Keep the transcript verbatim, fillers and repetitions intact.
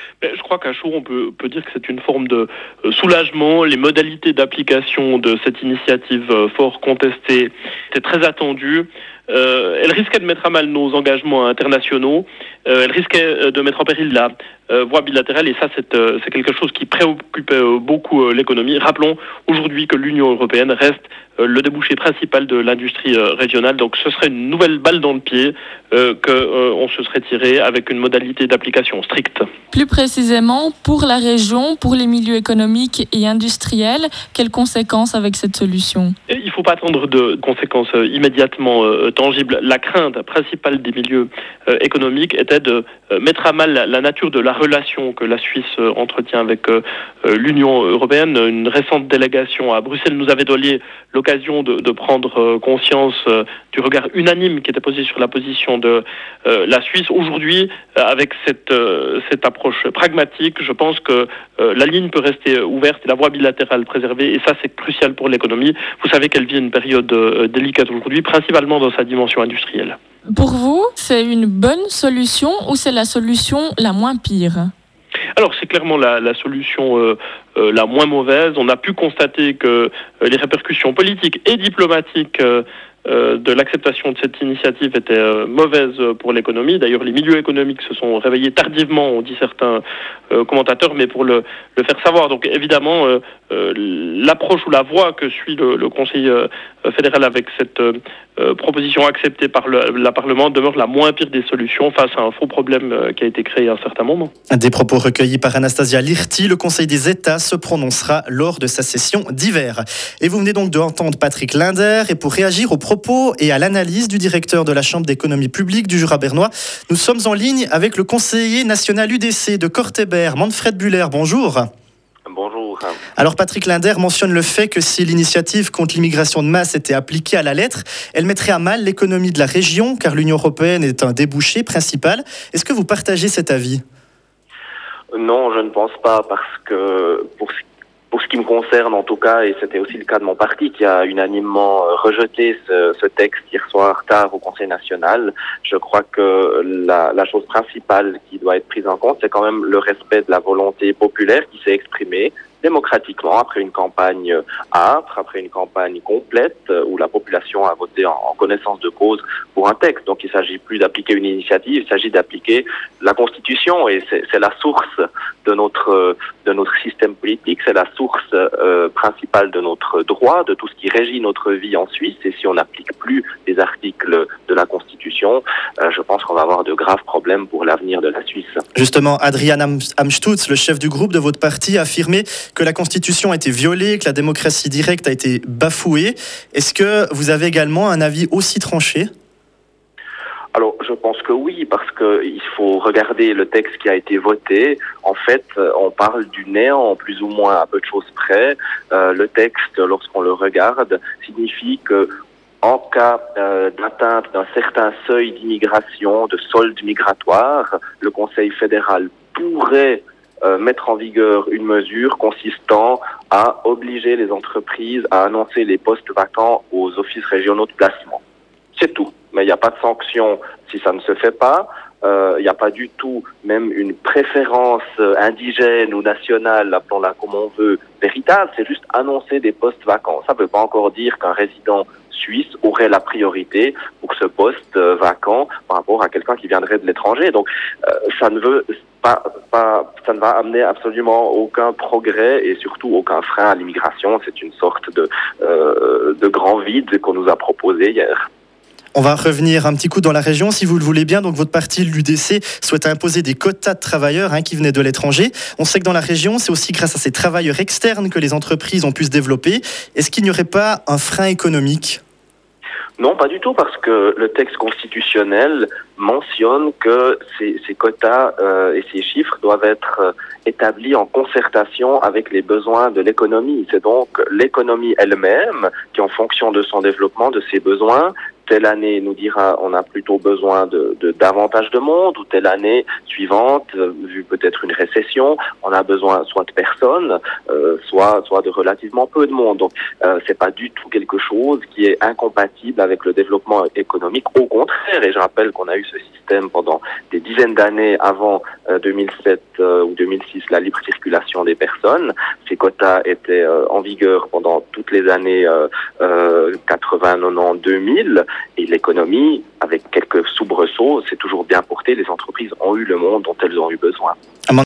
Mais je crois qu'à chaud, on peut, peut dire que c'est une forme de euh, soulagement. Les modalités d'application de cette initiative euh, fort contestée étaient très attendues. Euh, elle risquait de mettre à mal nos engagements internationaux. Euh, elle risquait de mettre en péril la euh, voie bilatérale. Et ça, c'est, euh, c'est quelque chose qui préoccupait euh, beaucoup euh, l'économie. Rappelons aujourd'hui que l'Union européenne reste euh, le débouché principal de l'industrie euh, régionale. Donc ce serait une nouvelle balle dans le pied euh, qu'on se serait tiré avec une modalité d'application stricte. Plus précisément, pour la région, pour les milieux économiques et industriels, quelles conséquences avec cette solution ? Et il ne faut pas attendre de conséquences euh, immédiatement euh, tangibles. La crainte principale des milieux euh, économiques était de euh, mettre à mal la, la nature de la relation que la Suisse euh, entretient avec euh, euh, l'Union européenne. Une récente délégation à Bruxelles nous avait donné l'occasion de, de prendre euh, conscience euh, du regard unanime qui était posé sur la position de euh, la Suisse. Aujourd'hui, euh, avec cette, euh, cette approche pragmatique, je pense que euh, la ligne peut rester ouverte et la voie bilatérale préservée, et ça c'est crucial pour l'économie. Vous savez qu'elle vit une période euh, délicate aujourd'hui, principalement dans sa dimension industrielle. Pour vous, c'est une bonne solution ou c'est la solution la moins pire ? Alors c'est clairement la, la solution euh, euh, la moins mauvaise. On a pu constater que euh, les répercussions politiques et diplomatiques euh, euh, de l'acceptation de cette initiative étaient euh, mauvaises pour l'économie. D'ailleurs, les milieux économiques se sont réveillés tardivement, ont dit certains euh, commentateurs, mais pour le, le faire savoir. Donc évidemment, euh, euh, l'approche ou la voie que suit le, le Conseil euh, fédéral avec cette euh, proposition acceptée par le la Parlement demeure la moins pire des solutions face à un faux problème euh, qui a été créé à un certain moment. Des propos recueillis par Anastasia Lirti. Le Conseil des États se prononcera lors de sa session d'hiver. Et vous venez donc d'entendre Patrick Linder. Et pour réagir aux propos et à l'analyse du directeur de la Chambre d'économie publique du Jura bernois, nous sommes en ligne avec le conseiller national U D C de Korteberg, Manfred Buller. Bonjour. Bonjour. Alors Patrick Linder mentionne le fait que si l'initiative contre l'immigration de masse était appliquée à la lettre, elle mettrait à mal l'économie de la région, car l'Union européenne est un débouché principal. Est-ce que vous partagez cet avis ? Non, je ne pense pas, parce que pour ce, pour ce qui me concerne en tout cas, et c'était aussi le cas de mon parti qui a unanimement rejeté ce, ce texte hier soir tard au Conseil national, je crois que la, la chose principale qui doit être prise en compte, c'est quand même le respect de la volonté populaire qui s'est exprimée démocratiquement après une campagne âpre, après une campagne complète où la population a voté en, en connaissance de cause pour un texte. Donc il ne s'agit plus d'appliquer une initiative, il s'agit d'appliquer la Constitution, et c'est, c'est la source de notre de notre système politique, c'est la source euh, principale de notre droit, de tout ce qui régit notre vie en Suisse. Et si on n'applique plus les articles de la Constitution, euh, je pense qu'on va avoir de graves problèmes pour l'avenir de la Suisse. Justement, Adrian Am- Amstutz, le chef du groupe de votre parti, a affirmé que la Constitution a été violée, que la démocratie directe a été bafouée. Est-ce que vous avez également un avis aussi tranché ? Alors, je pense que oui, parce que il faut regarder le texte qui a été voté. En fait, on parle du néant, plus ou moins à peu de choses près. Euh, le texte, lorsqu'on le regarde, signifie que en cas euh, d'atteinte d'un certain seuil d'immigration, de solde migratoire, le Conseil fédéral pourrait euh, mettre en vigueur une mesure consistant à obliger les entreprises à annoncer les postes vacants aux offices régionaux de placement. C'est tout. Mais il n'y a pas de sanction si ça ne se fait pas. Il euh, n'y a pas du tout même une préférence indigène ou nationale, appelons-la comme on veut, véritable. C'est juste annoncer des postes vacants. Ça ne veut pas encore dire qu'un résident suisse aurait la priorité pour ce poste euh, vacant par rapport à quelqu'un qui viendrait de l'étranger. Donc euh, ça ne veut pas, pas, ça ne va amener absolument aucun progrès et surtout aucun frein à l'immigration. C'est une sorte de, euh, de grand vide qu'on nous a proposé hier. On va revenir un petit coup dans la région, si vous le voulez bien. Donc, votre parti, l'U D C, souhaite imposer des quotas de travailleurs hein, qui venaient de l'étranger. On sait que dans la région, c'est aussi grâce à ces travailleurs externes que les entreprises ont pu se développer. Est-ce qu'il n'y aurait pas un frein économique ? Non, pas du tout, parce que le texte constitutionnel mentionne que ces, ces quotas euh, et ces chiffres doivent être euh, établis en concertation avec les besoins de l'économie. C'est donc l'économie elle-même qui, en fonction de son développement, de ses besoins, telle année nous dira on a plutôt besoin de, de davantage de monde, ou telle année suivante, euh, vu peut-être une récession circulation, on a besoin soit de personnes, euh, soit soit de relativement peu de monde. Donc euh, c'est pas du tout quelque chose qui est incompatible avec le développement économique. Au contraire, et je rappelle qu'on a eu ce système pendant des dizaines d'années avant euh, deux mille sept euh, ou deux mille six, la libre circulation des personnes. Ces quotas étaient euh, en vigueur pendant toutes les années euh, euh, quatre-vingts, quatre-vingt-dix, deux mille, et l'économie, avec quelques soubresauts, s'est toujours bien portée. Les entreprises ont eu le monde dont elles ont eu besoin.